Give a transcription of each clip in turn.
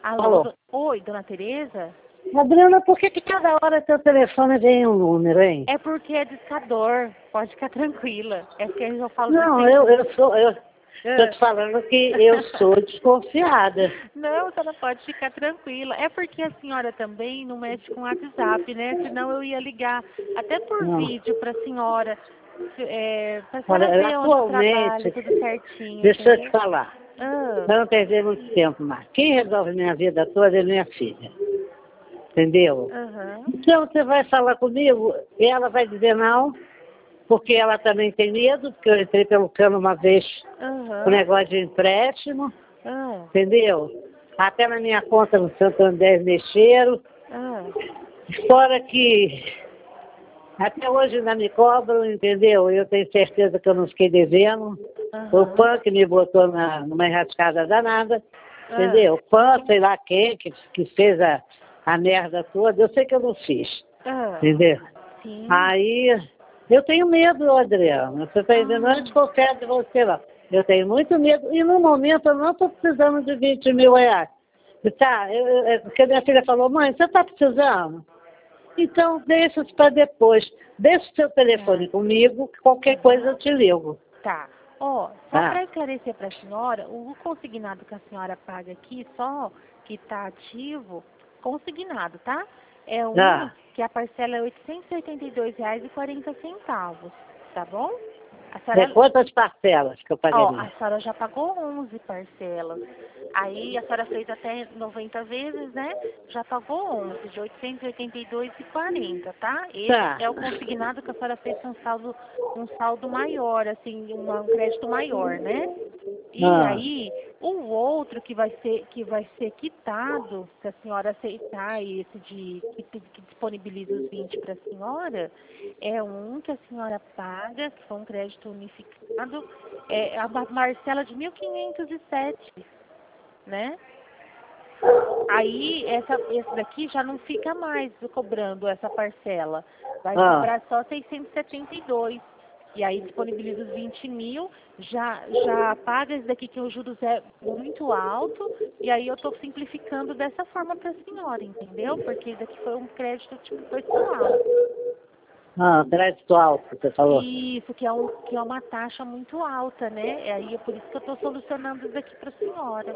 Alô? Alô? Oi, dona Tereza? Adriana, por que cada hora teu telefone vem um número, hein? É porque é discador. Pode ficar tranquila. É porque eu falo Não, de eu tô te falando que eu sou desconfiada. Não, você não pode ficar tranquila. É porque a senhora também não mexe com o WhatsApp, né? Senão eu ia ligar até por Não. vídeo para a senhora. Pra senhora Olha, ver onde eu trabalho, atualmente, tudo certinho, deixa eu te entendeu? falar, Ah, para não perder muito tempo mais. Quem resolve minha vida toda é minha filha, entendeu? aham, Então você vai falar comigo e ela vai dizer não, porque ela também tem medo, porque eu entrei pelo cano uma vez com aham, negócio de empréstimo, ah, entendeu? Até na minha conta no Santander mexeram, ah, fora que até hoje ainda me cobram, entendeu? Eu tenho certeza que eu não fiquei devendo. O aham, PAN que me botou numa enrascada danada, ah, entendeu? O PAN, sei lá quem, que fez a merda toda, eu sei que eu não fiz, ah, entendeu? sim, Aí, eu tenho medo, Adriana, você está entendendo? Não é ah, desconfiado de você, não. Eu tenho muito medo, e no momento eu não estou precisando de 20 mil reais. Tá, porque minha filha falou, mãe, você está precisando? Então, deixa isso para depois. Deixa o seu tá, telefone comigo, que qualquer coisa eu aham. te ligo. Tá. Ó, só Tá? para esclarecer para a senhora, o consignado que a senhora paga aqui, só que está ativo, consignado, tá? É um Tá. que a parcela é R$ 882,40, tá bom? A É senhora quantas parcelas que eu Ó, a pagaria? senhora já pagou 11 parcelas. Aí a senhora fez até 90 vezes, né? Já pagou 11 de 882,40, tá? Esse Tá. é o consignado que a senhora fez com um saldo maior, assim, um crédito maior, né? E Ah, aí, o outro que vai ser quitado, se a senhora aceitar esse que disponibiliza os 20 para a senhora, é um que a senhora paga, que foi um crédito unificado, é a parcela de 1.507, né? Aí, esse daqui já não fica mais cobrando essa parcela. Vai ah. cobrar só 672. E aí disponibiliza os 20 mil, já paga esse daqui que o juros é muito alto, e aí eu estou simplificando dessa forma para a senhora, entendeu? Porque esse daqui foi um crédito tipo pessoal. Ah, crédito alto, você falou. Isso, que é uma taxa muito alta, né? E aí é por isso que eu estou solucionando isso daqui para a senhora.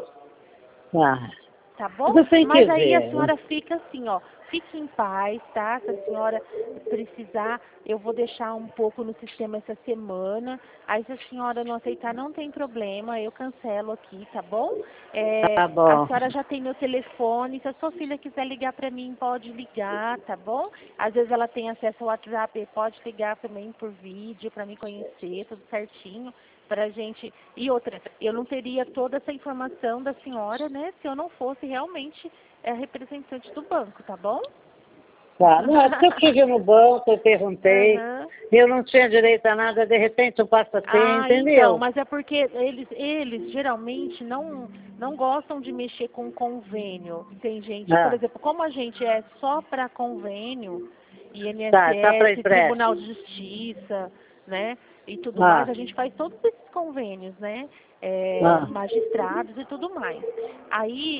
Ah, Tá bom? você tem que Mas aí a ver, né? senhora fica assim, ó, fique em paz, tá? Se a senhora precisar, eu vou deixar um pouco no sistema essa semana. Aí se a senhora não aceitar, não tem problema, eu cancelo aqui, tá bom? Tá A bom. senhora já tem meu telefone, se a sua filha quiser ligar pra mim, pode ligar, tá bom? Às vezes ela tem acesso ao WhatsApp, pode ligar também por vídeo pra me conhecer, tudo certinho. Pra gente. E outra, eu não teria toda essa informação da senhora, né, se eu não fosse realmente representante do banco, tá bom? Tá. Não, é porque eu tive no banco, eu perguntei, Aham. eu não tinha direito a nada, de repente eu passo a ter, Ah, então, entendeu? mas é porque eles geralmente não gostam de mexer com convênio. Tem gente, por Ah, exemplo, como a gente é só para convênio, tá para INSS, Tribunal empréstimo. de Justiça, né, e tudo mais, Ah, a gente faz todos esses convênios, né, ah, magistrados e tudo mais. Aí,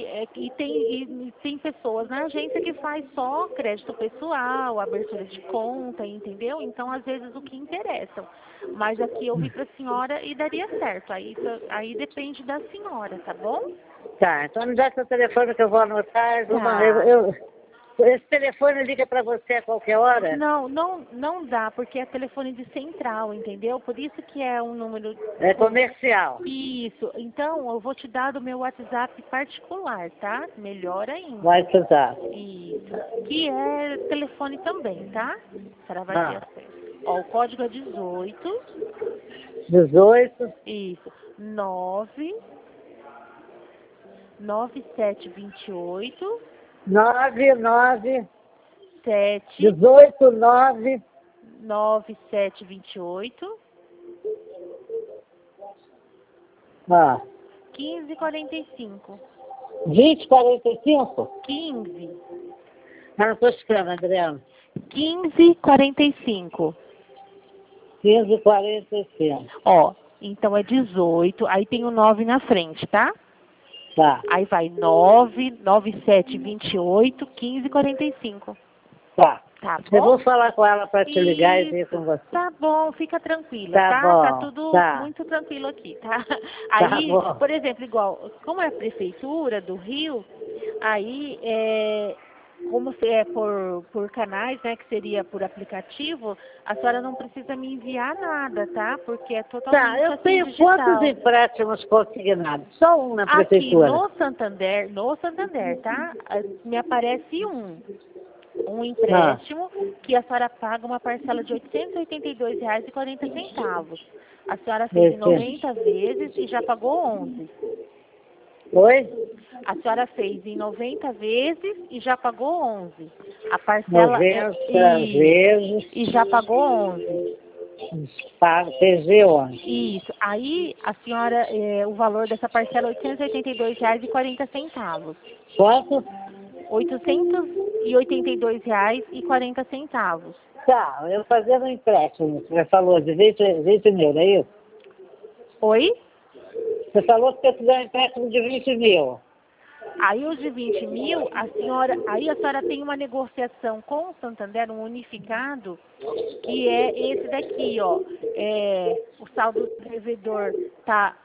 e tem pessoas na agência que faz só crédito pessoal, abertura de conta, entendeu? Então, às vezes, o que interessa. Mas aqui eu vi para a senhora e daria certo. Aí depende da senhora, tá bom? tá. Então me dá seu telefone que eu vou anotar. Tá. Esse telefone liga para você a qualquer hora? Não dá, porque é telefone de central, entendeu? Por isso que é um número. É comercial. Isso. Então, eu vou te dar do meu WhatsApp particular, tá? Melhor Vai ainda. precisar. Isso. Que é telefone também, tá? A senhora vai ter Ah, acesso. Ó, o código é 18. 18, Isso. 9728 99, 7 18, 9. 9728 Ah, 1545. 20, 45? 15. Ah, não estou escutando, Adriano. 1545. 15, 45. Ó, então é 18, aí tem o 9 na frente, tá? Tá. Aí vai 99728 1545. Tá. Tá Eu bom? vou falar com ela para te ligar e ver Isso. com você. Tá bom, fica tranquila, Tá tá? bom, Tá tudo tá. muito tranquilo aqui, tá? Tá Aí, bom. por exemplo, igual, como é a prefeitura do Rio, aí como se é por canais, né, que seria por aplicativo, a senhora não precisa me enviar nada, tá? Porque é Tá, totalmente eu assim tenho quantos digital. empréstimos consignados? Só um na Aqui prefeitura. no Santander, tá? Me aparece um Ah, empréstimo que a senhora paga uma parcela de R$ 882,40. A senhora fez em esse. 90 vezes e já pagou 11. Oi? A senhora fez em 90 vezes e já pagou 11. A parcela 90 e vezes já pagou 11. para PG11. Isso. Aí a senhora, o valor dessa parcela é R$ 882,40. Quanto? R$ 882,40. Tá, eu fazendo um empréstimo, você falou de 20 mil, é isso? Oi? Você falou que você fizer um empréstimo de 20 mil. Aí os de 20 mil, aí a senhora tem uma negociação com o Santander, um unificado, que é esse daqui, ó. O saldo do devedor tá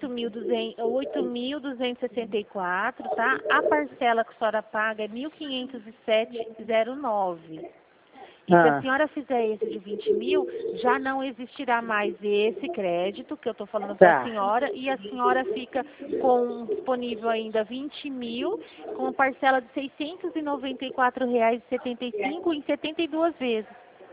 8.264, tá? A parcela que a senhora paga é 1.507,09. E se a Ah, senhora fizer esse de 20 mil, já não existirá mais esse crédito que eu estou falando para a tá. senhora, e a senhora fica com disponível ainda 20 mil, com parcela de R$ 694,75 em 72 vezes.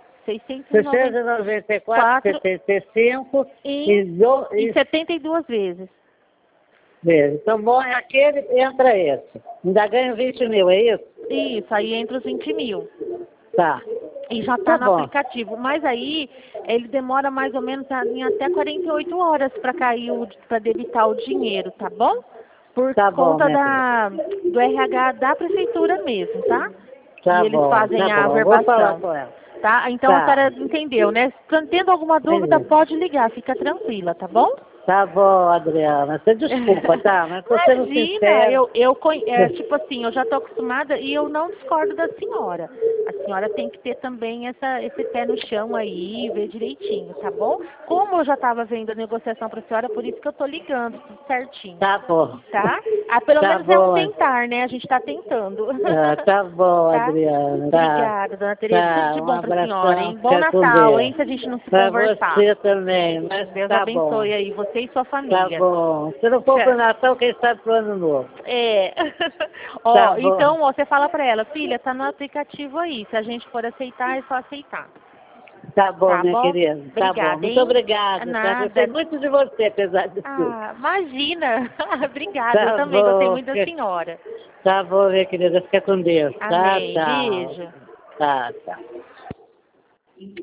694, 75 em 72 vezes. vezes. Então, bom, é aquele, entra esse. Ainda ganho 20 mil, é isso? Isso, aí entra os 20 mil. Tá. E já Tá está no bom. aplicativo. Mas aí ele demora mais ou menos em até 48 horas para para debitar o dinheiro, tá bom? Por Tá bom, conta minha filha. do RH da prefeitura mesmo, tá? E Tá eles bom, fazem tá a bom. Vou falar averbação, com ela. tá? Então a Tá. senhora entendeu, né? Tendo alguma dúvida, Entendi. pode ligar, fica tranquila, tá bom? Tá bom, Adriana. Você desculpa, tá? Mas tô sendo Imagina, sincero. tipo assim, eu já estou acostumada e eu não discordo da senhora. A senhora tem que ter também esse pé no chão aí, ver direitinho, tá bom? Como eu já estava vendo a negociação para a senhora, por isso que eu estou ligando, tudo certinho, Tá bom. tá? Ah, pelo Tá menos é um bom. tentar, né? A gente está tentando. Ah, tá bom, Tá? Adriana. Tá. Obrigada, dona Tereza. Tudo Tá. de Um bom para a senhora, abração. hein? Bom Fica com Natal, Deus. hein? Se a gente não se Pra conversar. você também. Mas Deus tá bom. abençoe aí você e sua Tá família. bom. Se não for pro Tchau. Natal, quem sabe pro Ano Novo. É. Tá Ó, bom. então, ó, você fala pra ela, filha, tá no aplicativo aí. Se a gente for aceitar, é só aceitar. Tá bom, Tá minha bom? querida. Tá bom. Obrigada, Muito hein? obrigada, tá? Gostei Nada. muito de você, apesar de tudo. Ah, imagina. Obrigada. Eu Tá também gostei bom. muito da senhora. Tá bom, minha querida. Fica com Deus. Tá, Amém. tchau. Beijo. Tá, tchau.